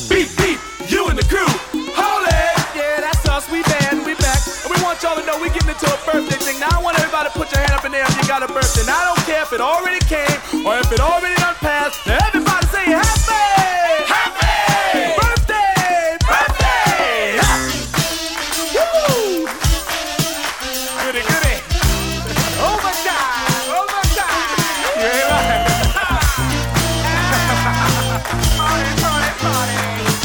Beep, beep, you and the crew. Hold it. Yeah, that's us. We band, we back. And we want y'all to know we getting into a birthday thing. Now I want everybody to put your hand up in there if you got a birthday. Now I don't care if it already came or if it already done passed. Now everybody say happy. Happy. Birthday. Birthday. Woo. Goody, goody. Overtime. Overtime. Yeah, right. Party, party, party.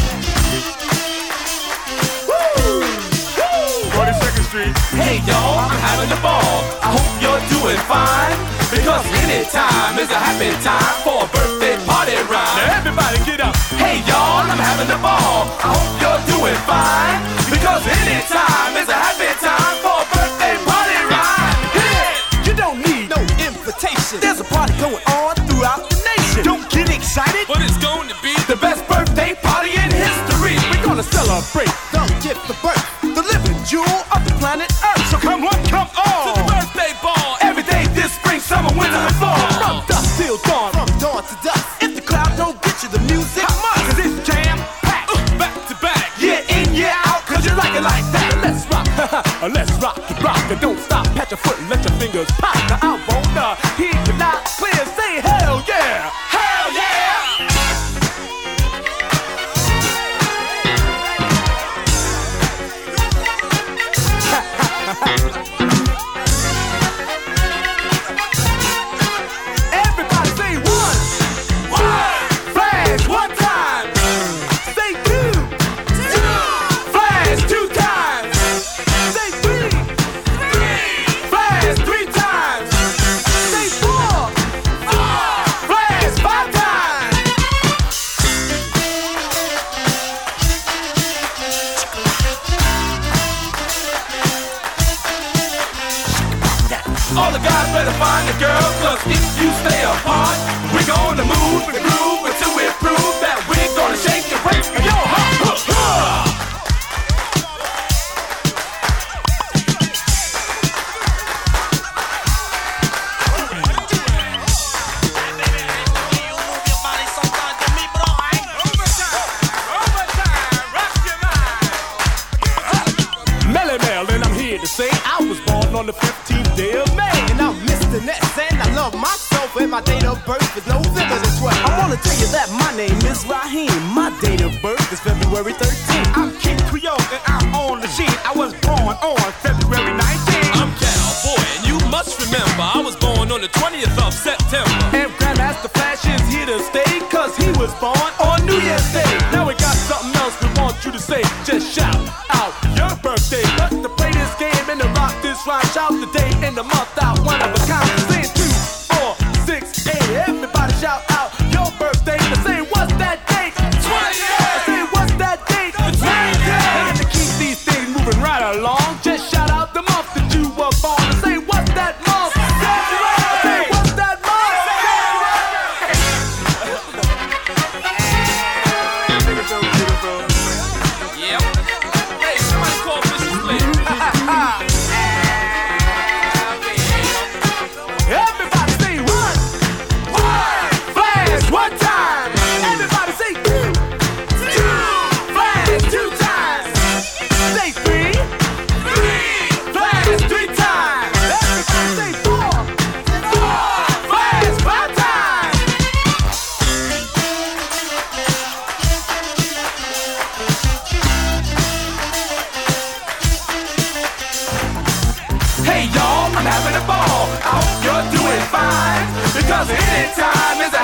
Woo. Woo. 42nd Street. Hey y'all, I'm having a ball. I hope you're doing fine, because any time is a happy time for a birthday party rhyme. Now everybody get up. Hey y'all, I'm having a ball. I hope you're doing fine, because any time is a happy time for a birthday party rhyme. Yeah. You don't need no invitation. There's a party going on throughout the nation. Don't get excited, but it's going to be the best birthday party in history. We're gonna celebrate the gift of birth, the living jewel of the planet Earth. So come on, come on to the birthday ball. Every day this spring, summer, winter, and fall. From dusk till dawn, from dawn to dusk. If the crowd don't get you the music, how much? Cause it's jam-packed, back to back. Yeah in, yeah out, cause you like it like that. Let's rock, let's rock the rock. And don't stop, pat your foot and let your fingers pop. Now I wanna hear you loud, clear, say hell yeah. Hell yeah. Everybody say one. Flash one time. Say two. Flash two times. Say three. Flash three times. Say four. Flash five times. All the guys better find the girl, cause if you stay apart, we're gonna move and groove until we prove that we're gonna shake and break. Yo, ha, ha, ha. Melly Mel, and I'm here to say I was born on the 15th day of May. And I'm Mr. Ness, and I love myself, and my date of birth is November the 12th. I wanna tell you that my name is Raheem. My date of birth is February 13th. I'm Kid Creole, and I'm on the sheet. I was born on February 19th. I'm Cowboy, and you must remember I was born on the 20th of September. And Grandmaster Flash is here to stay, cause he was born on New Year's Day. Now we got something else we want you to say. Just shout out your birthday. But to play this game and to rock this rhyme, shout the day and the month out, one of a kind. Say 2, 4, 6, 8. Everybody shout out your birthday. And say what's that date? 20th. Say what's that date? The 20th. And to keep these things moving right along, just shout out the month that you were born. And say what's that month? February. Say what's that month? Yep. Hey, somebody call Mrs. Flynn. Everybody say one. Flash one time. Everybody say two. Flash two times. Say three. Flash three times. Everybody say four. Flash five times. Hey y'all, I'm having a ball. I hope you're doing fine, because any time is a